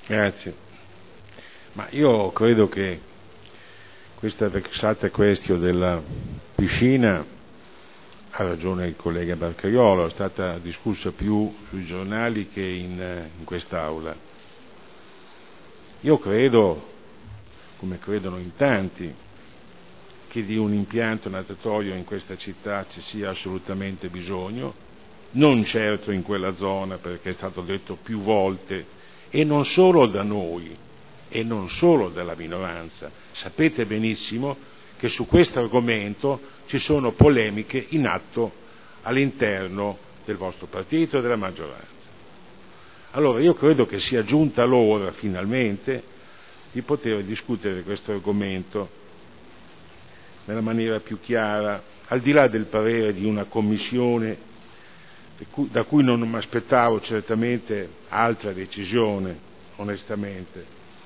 Grazie. Ma io credo che questa vexata questione della piscina, ha ragione il collega Barcaiolo, è stata discussa più sui giornali che in quest'Aula. Io credo, come credono in tanti, che di un impianto natatorio in questa città ci sia assolutamente bisogno, non certo in quella zona, perché è stato detto più volte, e non solo da noi, e non solo dalla minoranza. Sapete benissimo che su questo argomento ci sono polemiche in atto all'interno del vostro partito e della maggioranza. Allora io credo che sia giunta l'ora finalmente di poter discutere questo argomento nella maniera più chiara, al di là del parere di una commissione da cui non mi aspettavo certamente altra decisione, onestamente.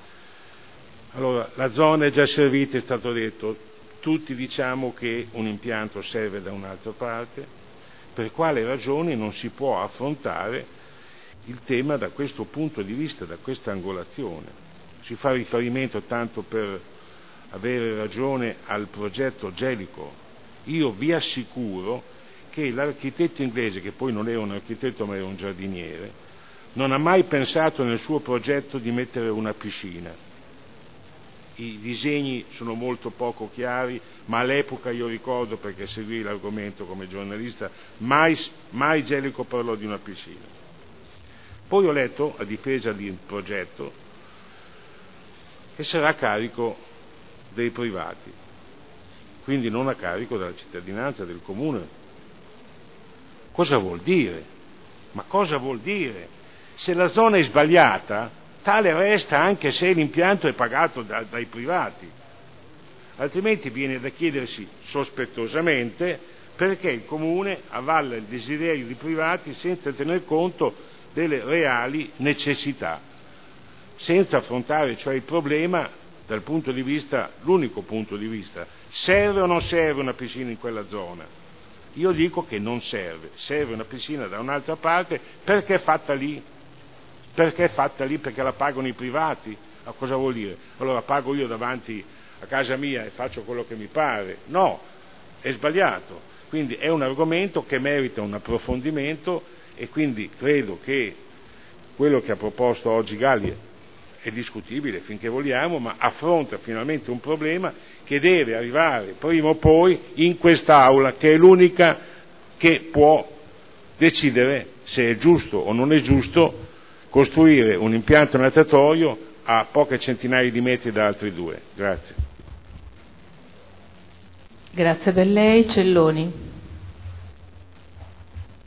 Allora, la zona è già servita, è stato detto, tutti diciamo che un impianto serve da un'altra parte, per quale ragione non si può affrontare il tema da questo punto di vista, da questa angolazione. Si fa riferimento, tanto per avere ragione, al progetto Gellico. Io vi assicuro che l'architetto inglese, che poi non era un architetto ma era un giardiniere, non ha mai pensato nel suo progetto di mettere una piscina. I disegni sono molto poco chiari, ma all'epoca io ricordo, perché seguì l'argomento come giornalista, mai Gellico parlò di una piscina. Poi ho letto, a difesa di un progetto, che sarà a carico dei privati, quindi non a carico della cittadinanza, del comune. Cosa vuol dire? Ma cosa vuol dire? Se la zona è sbagliata, tale resta anche se l'impianto è pagato dai privati. Altrimenti viene da chiedersi sospettosamente perché il comune avalla il desiderio di privati senza tener conto delle reali necessità, senza affrontare cioè il problema dal punto di vista, l'unico punto di vista, serve o non serve una piscina in quella zona? Io dico che non serve, serve una piscina da un'altra parte. Perché è fatta lì? Perché è fatta lì? Perché la pagano i privati? Ma cosa vuol dire? Allora pago io davanti a casa mia e faccio quello che mi pare? No, è sbagliato. Quindi è un argomento che merita un approfondimento e quindi credo che quello che ha proposto oggi Galli è discutibile finché vogliamo, ma affronta finalmente un problema che deve arrivare prima o poi in quest'Aula, che è l'unica che può decidere se è giusto o non è giusto costruire un impianto natatorio a poche centinaia di metri da altri due. Grazie. Grazie per lei. Celloni.